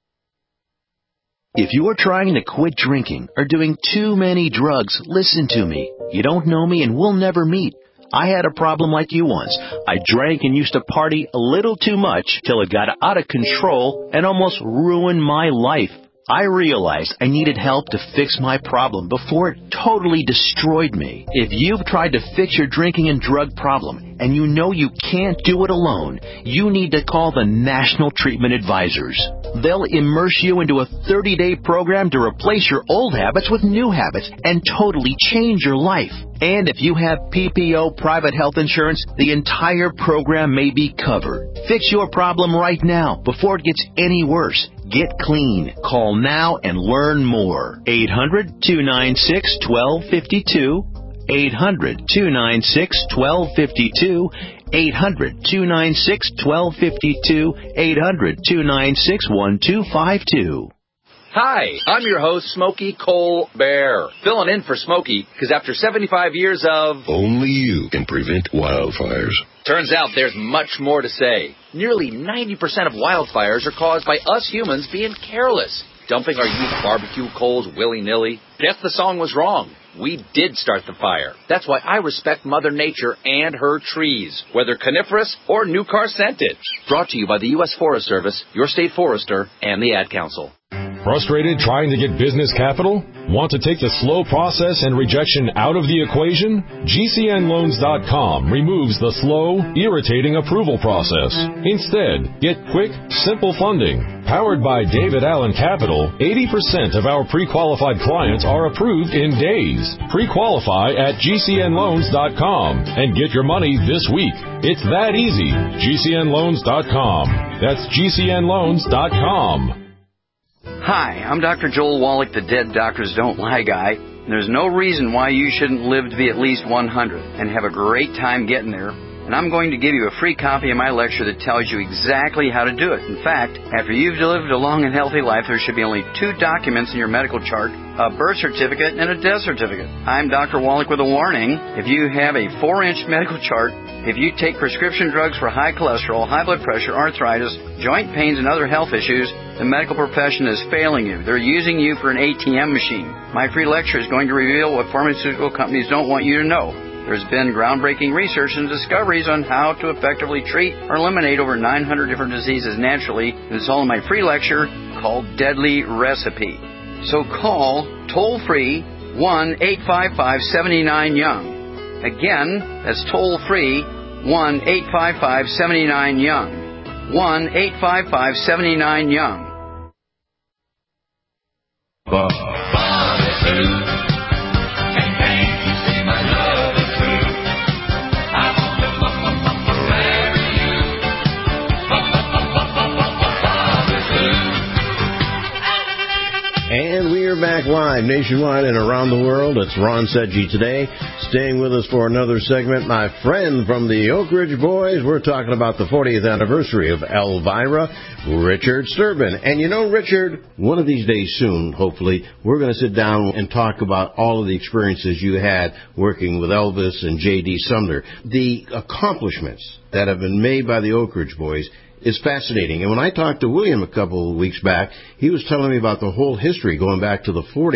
If you are trying to quit drinking or doing too many drugs, listen to me. You don't know me and we'll never meet. I had a problem like you once. I drank and used to party a little too much till it got out of control and almost ruined my life. I realized I needed help to fix my problem before it totally destroyed me. If you've tried to fix your drinking and drug problem and you know you can't do it alone, you need to call the National Treatment Advisors. They'll immerse you into a thirty-day program to replace your old habits with new habits and totally change your life. And if you have P P O private health insurance, the entire program may be covered. Fix your problem right now before it gets any worse. Get clean. Call now and learn more. eight hundred, two nine six, one two five two. eight hundred, two nine six, one two five two. eight hundred, two nine six, one two five two. eight hundred, two nine six, one two five two. Hi, I'm your host, Smokey Colbert, filling in for Smokey because after seventy-five years of... Only you can prevent wildfires. Turns out there's much more to say. Nearly ninety percent of wildfires are caused by us humans being careless, dumping our used barbecue coals willy-nilly. Guess the song was wrong. We did start the fire. That's why I respect Mother Nature and her trees, whether coniferous or new car scented. Brought to you by the U S Forest Service, your state forester, and the Ad Council. Frustrated trying to get business capital? Want to take the slow process and rejection out of the equation? G C N loans dot com removes the slow, irritating approval process. Instead, get quick, simple funding. Powered by David Allen Capital, eighty percent of our pre-qualified clients are approved in days. Pre-qualify at G C N loans dot com and get your money this week. It's that easy. G C N loans dot com. That's G C N loans dot com. Hi, I'm Doctor Joel Wallach, the Dead Doctors Don't Lie guy. And there's no reason why you shouldn't live to be at least one hundred and have a great time getting there. And I'm going to give you a free copy of my lecture that tells you exactly how to do it. In fact, after you've lived a long and healthy life, there should be only two documents in your medical chart, a birth certificate and a death certificate. I'm Doctor Wallach with a warning. If you have a four-inch medical chart, if you take prescription drugs for high cholesterol, high blood pressure, arthritis, joint pains, and other health issues, the medical profession is failing you. They're using you for an A T M machine. My free lecture is going to reveal what pharmaceutical companies don't want you to know. There's been groundbreaking research and discoveries on how to effectively treat or eliminate over nine hundred different diseases naturally. It's all in my free lecture called Deadly Recipe. So call toll-free one eight five five, seven nine, young. Again, that's toll-free one eight five five, seven nine, young. one eight five five, seven nine, young. Bob, Bob is through. And can't you see my love is true? I want to marry you. Bob is through. And we are back live nationwide and around the world. It's Ron Sedgy today. Staying with us for another segment, my friend from the Oak Ridge Boys. We're talking about the fortieth anniversary of Elvira, Richard Sturban. And you know, Richard, one of these days soon, hopefully, we're going to sit down and talk about all of the experiences you had working with Elvis and J D. Sumner. The accomplishments that have been made by the Oak Ridge Boys is fascinating. And when I talked to William a couple of weeks back, he was telling me about the whole history going back to the forties.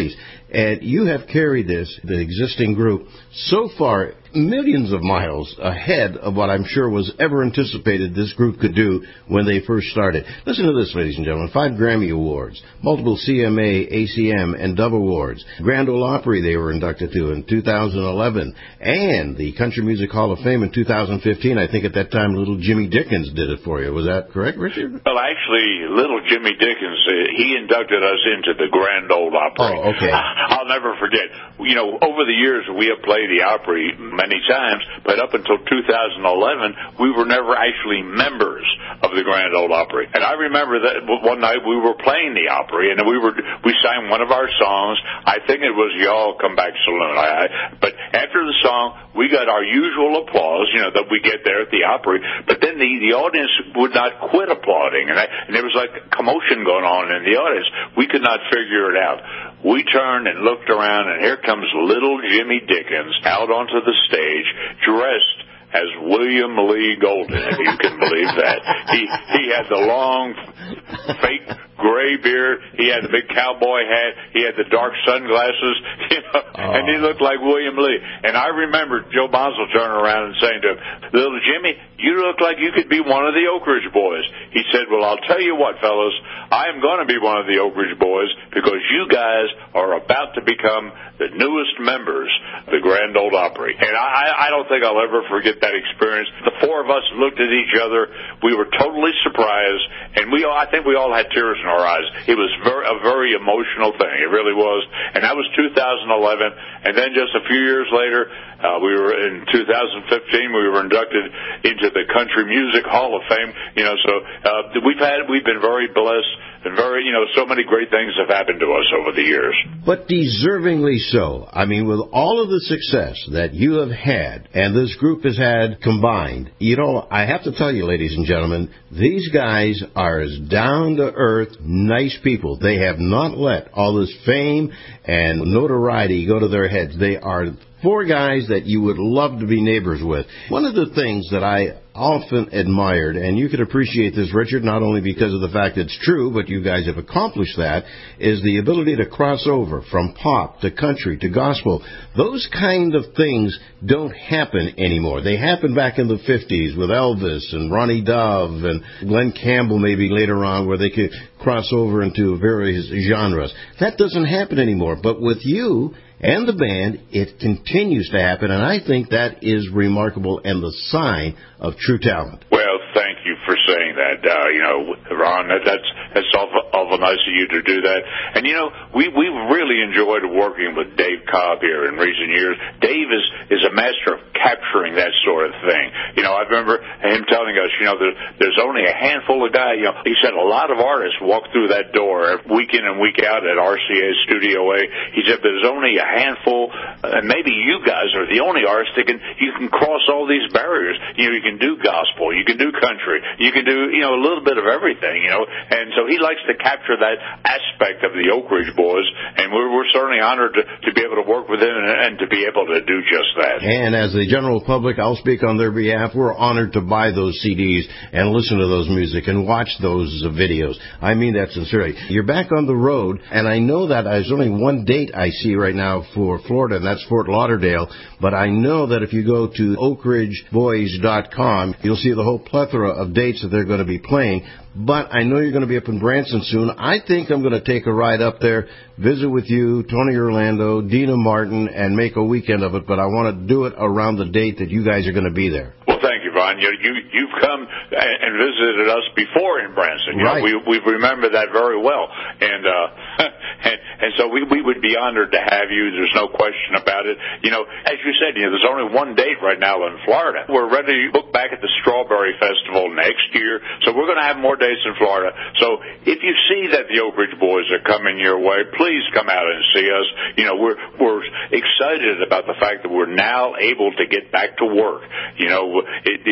And you have carried this, the existing group, so far millions of miles ahead of what I'm sure was ever anticipated this group could do when they first started. Listen to this, ladies and gentlemen. Five Grammy Awards, multiple C M A, A C M, and Dove Awards. Grand Ole Opry they were inducted to in two thousand eleven. And the Country Music Hall of Fame in two thousand fifteen. I think at that time little Jimmy Dickens did it for you. Was that correct, Richard? Well, actually, little Jimmy Dickens, uh, he inducted us into the Grand Ole Opry. Oh, okay. I'll never forget. You know, over the years, we have played the Opry many times, but up until two thousand eleven, we were never actually members of the Grand Ole Opry. And I remember that one night we were playing the Opry, and we were we sang one of our songs. I think it was "Y'all Come Back Saloon." I, I, but after the song, we got our usual applause, you know, that we get there at the Opry. But then the the audience would not quit applauding, and, I, and there was like commotion going on in the audience. We could not figure it out. We turned and looked around, and here comes little Jimmy Dickens out onto the stage, dressed as William Lee Golden, if you can believe that. He he had the long, fake gray beard. He had the big cowboy hat. He had the dark sunglasses, you know, oh. and he looked like William Lee. And I remember Joe Bonsall turning around and saying to him, "Little Jimmy, you look like you could be one of the Oak Ridge Boys." He said, "Well, I'll tell you what, fellas, I am going to be one of the Oak Ridge Boys because you guys are about to become the newest members of the Grand Ole Opry." And I, I don't think I'll ever forget that experience. The four of us looked at each other. We were totally surprised, and we all, I think we all had tears in our eyes. It was very, a very emotional thing. It really was. And that was two thousand eleven. And then just a few years later, uh, we were in two thousand fifteen. We were inducted into the Country Music Hall of Fame. You know, so uh, we've had we've been very blessed. And very, you know, so many great things have happened to us over the years. But deservingly so. I mean, with all of the success that you have had and this group has had combined, you know, I have to tell you, ladies and gentlemen, these guys are as down-to-earth, nice people. They have not let all this fame and notoriety go to their heads. They are four guys that you would love to be neighbors with. One of the things that I often admired, and you can appreciate this, Richard, not only because of the fact that it's true, but you guys have accomplished that, is the ability to cross over from pop to country to gospel. Those kind of things don't happen anymore. They happened back in the fifties with Elvis and Ronnie Dove and Glenn Campbell maybe later on, where they could cross over into various genres. That doesn't happen anymore. But with you and the band, it continues to happen, and I think that is remarkable and the sign of true talent. Well, thank you for saying that. Uh, you know, Ron, that, that's that's awful, awful nice of you to do that. And you know, we we've really enjoyed working with Dave Cobb here in recent years. Dave is is a master of capturing that sort of thing. You know, I remember him telling us, you know, there, there's only a handful of guys. You know, he said a lot of artists walk through that door week in and week out at R C A Studio A. He said there's only a handful, and maybe you guys are the only artists that can you can cross all these barriers. You know, you can do gospel, you can do country, you can do, you know, a little bit of everything, you know. And so he likes to capture that aspect of the Oak Ridge Boys, and we're, we're certainly honored to, to be able to work with him and, and to be able to do just that. And as the general public, I'll speak on their behalf, we're honored to buy those C Ds and listen to those music and watch those uh, videos. I mean that sincerely. You're back on the road, and I know that there's only one date I see right now for Florida, and that's Fort Lauderdale, but I know that if you go to oak ridge boys dot com, you'll see the whole plethora of dates that they're going to be playing. But I know you're going to be up in Branson soon. I think I'm going to take a ride up there, visit with you, Tony Orlando, Dina Martin, and make a weekend of it, but I want to do it around the date that you guys are going to be there. Well, thank you, Ron. You, you, you've come and visited us before in Branson. You right. know, we, we remember that very well. And, uh, and, and so we, we would be honored to have you. There's no question about it. You know, as you said, you know, there's only one date right now in Florida. We're ready to book back at the Strawberry Festival next year, so we're going to have more dates in Florida. So if you see that the Oak Ridge Boys are coming your way, please come out and see us. You know, we're, we're excited about the fact that we're now able to get back to work. You know, it, it,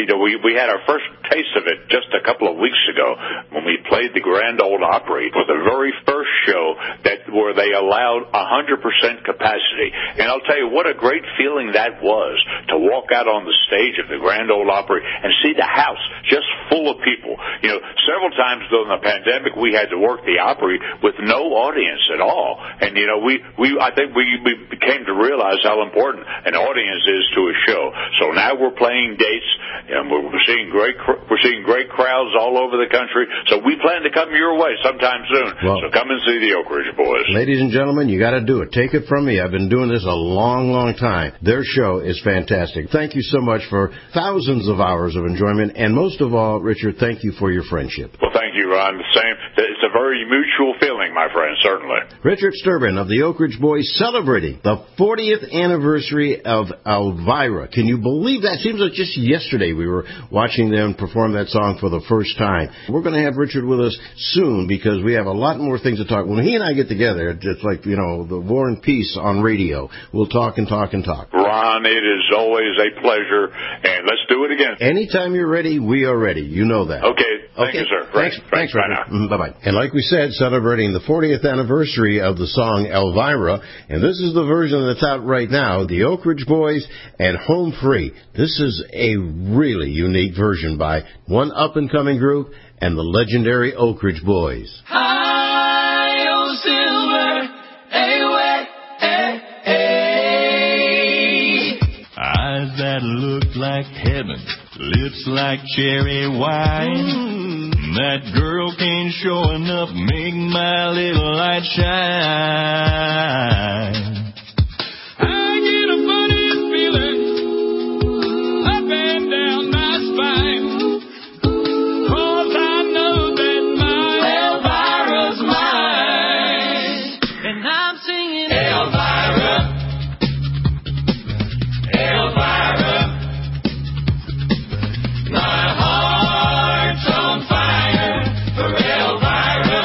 we we we had our first taste of it just a couple of weeks ago when we played the Grand Ole Opry for the very first show that where they allowed one hundred percent capacity. And I'll tell you what a great feeling that was to walk out on the stage of the Grand Ole Opry and see the house just full of people. You know, several times during the pandemic we had to work the Opry with no audience at all. And you know, we we I think we we came to realize how important an audience is to a show. So now we're playing dates, and we're seeing great we're seeing great crowds all over the country. So we plan to come your way sometime soon. Well, so come and see the Oak Ridge Boys. Ladies and gentlemen, you got to do it. Take it from me. I've been doing this a long, long time. Their show is fantastic. Thank you so much for thousands of hours of enjoyment, and most of all, Richard, thank you for your friendship. Well, thank you, Ron. The same. It's a very mutual feeling, my friend. Certainly. Richard Sturban of the Oak Ridge Boys celebrating the fortieth anniversary of Elvira. Can you believe that? Seems like just yesterday we were watching them perform that song for the first time. We're going to have Richard with us soon because we have a lot more things to talk. When he and I get together, it's like, you know, the War and Peace on radio. We'll talk and talk and talk. Ron, it is always a pleasure, and let's do it again. Anytime you're ready, we are ready. You know that. Okay. Thank okay. you, sir. Thanks, thanks, thanks Richard. Bye now. Mm, bye-bye. And like we said, celebrating the fortieth anniversary of the song Elvira, and this is the version that's out right now, the Oak Ridge Boys and Home Free. This is a really unique version by one up-and-coming group and the legendary Oak Ridge Boys. High on silver, away, hey, hey. Eyes that look like heaven, lips like cherry wine. Mm. That girl can't show enough, make my little light shine. I get a funny feeling up and down my spine, 'cause I know that my Elvira's mine. And I'm singing Elvira, Elvira. My heart's on fire for Elvira.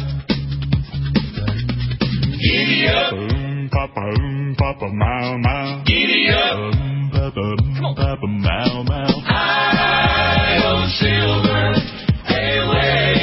Giddy up, um, papa, um, papa, mow, mow. Giddy up, um, papa, um, papa, mow, mow. High on silver, away.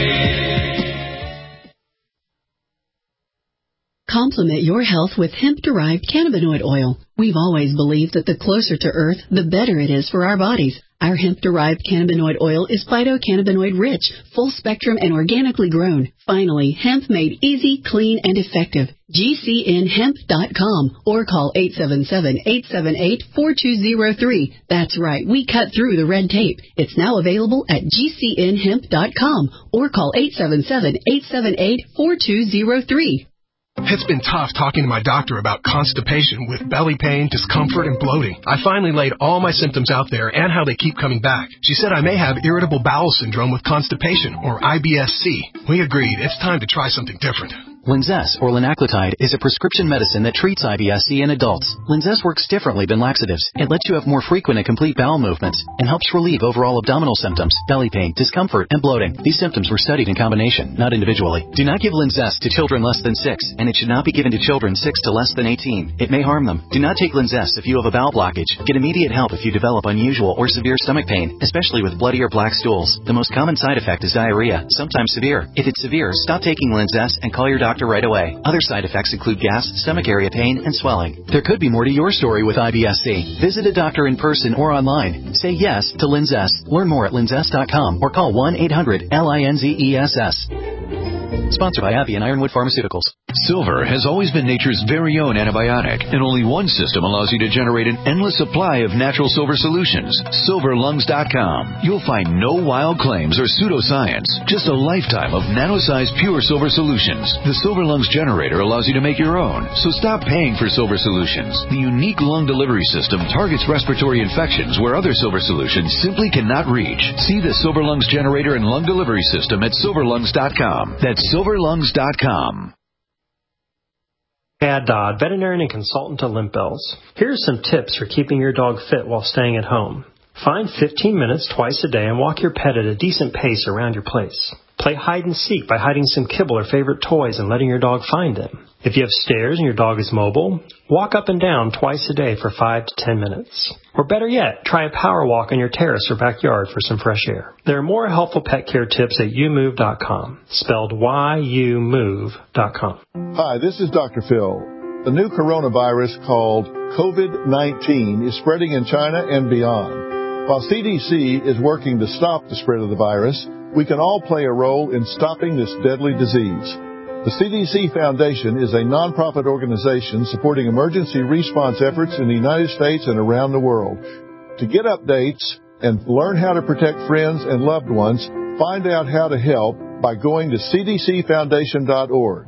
Complement your health with hemp-derived cannabinoid oil. We've always believed that the closer to Earth, the better it is for our bodies. Our hemp-derived cannabinoid oil is phytocannabinoid rich, full spectrum, and organically grown. Finally, hemp made easy, clean, and effective. G C N hemp dot com or call eight seven seven, eight seven eight, four two zero three. That's right, we cut through the red tape. It's now available at G C N hemp dot com or call eight seven seven, eight seven eight, four two zero three. It's been tough talking to my doctor about constipation with belly pain, discomfort, and bloating. I finally laid all my symptoms out there and how they keep coming back. She said I may have irritable bowel syndrome with constipation, or I B S C. We agreed it's time to try something different. Linzess, or linaclotide, is a prescription medicine that treats I B S C in adults. Linzess works differently than laxatives. It lets you have more frequent and complete bowel movements and helps relieve overall abdominal symptoms, belly pain, discomfort, and bloating. These symptoms were studied in combination, not individually. Do not give Linzess to children less than six, and it should not be given to children six to less than eighteen. It may harm them. Do not take Linzess if you have a bowel blockage. Get immediate help if you develop unusual or severe stomach pain, especially with bloody or black stools. The most common side effect is diarrhea, sometimes severe. If it's severe, stop taking Linzess and call your doctor right away. Other side effects include gas, stomach area pain, and swelling. There could be more to your story with I B S C. Visit a doctor in person or online. Say yes to Linzess. Learn more at linzess dot com or call one eight hundred L I N Z E S S. Sponsored by AbbVie and Ironwood Pharmaceuticals. Silver has always been nature's very own antibiotic, and only one system allows you to generate an endless supply of natural silver solutions. silver lungs dot com. You'll find no wild claims or pseudoscience, just a lifetime of nano-sized pure silver solutions. The Silver Lungs generator allows you to make your own, so stop paying for silver solutions. The unique lung delivery system targets respiratory infections where other silver solutions simply cannot reach. See the Silver Lungs generator and lung delivery system at silver lungs dot com. That's silver lungs dot com. Chad Dodd, veterinarian and consultant to Limp Bells. Here are some tips for keeping your dog fit while staying at home. Find fifteen minutes twice a day and walk your pet at a decent pace around your place. Play hide and seek by hiding some kibble or favorite toys and letting your dog find them. If you have stairs and your dog is mobile, walk up and down twice a day for five to ten minutes. Or better yet, try a power walk on your terrace or backyard for some fresh air. There are more helpful pet care tips at you move dot com, spelled Y U move dot com. Hi, this is Doctor Phil. The new coronavirus called COVID nineteen is spreading in China and beyond. While C D C is working to stop the spread of the virus, we can all play a role in stopping this deadly disease. The C D C Foundation is a nonprofit organization supporting emergency response efforts in the United States and around the world. To get updates and learn how to protect friends and loved ones, find out how to help by going to c d c foundation dot org.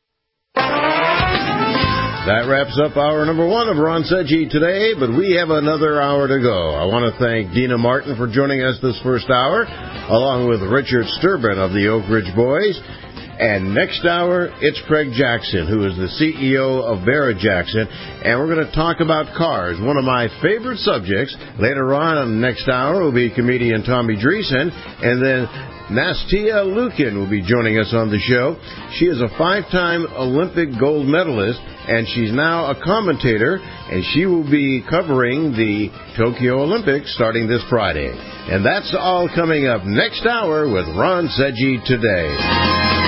That wraps up hour number one of Ron Seggi today, but we have another hour to go. I want to thank Dina Martin for joining us this first hour, along with Richard Sturban of the Oak Ridge Boys. And next hour, it's Craig Jackson, who is the C E O of Vera Jackson, and we're going to talk about cars, one of my favorite subjects. Later on in the next hour will be comedian Tommy Dreesen, and then Nastia Lukin will be joining us on the show. She is a five-time Olympic gold medalist, and she's now a commentator, and she will be covering the Tokyo Olympics starting this Friday. And that's all coming up next hour with Ron Seggi Today.